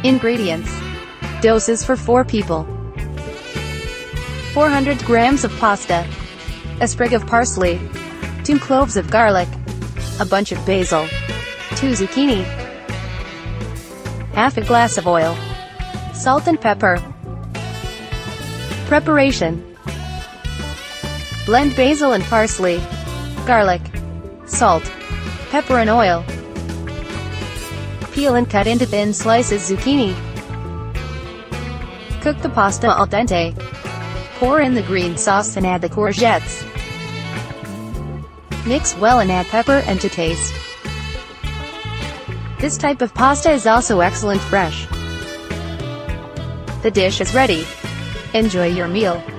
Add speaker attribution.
Speaker 1: Ingredients. Doses for 4 people. 400 grams of pasta, a sprig of parsley, 2 cloves of garlic, a bunch of basil, 2 zucchini, half a glass of oil, salt and pepper. Preparation. Blend basil and parsley, garlic, salt, pepper and oil. Peel and cut into thin slices zucchini. Cook the pasta al dente. Pour in the green sauce and add the courgettes. Mix well and add pepper and to taste. This type of pasta is also excellent fresh. The dish is ready. Enjoy your meal.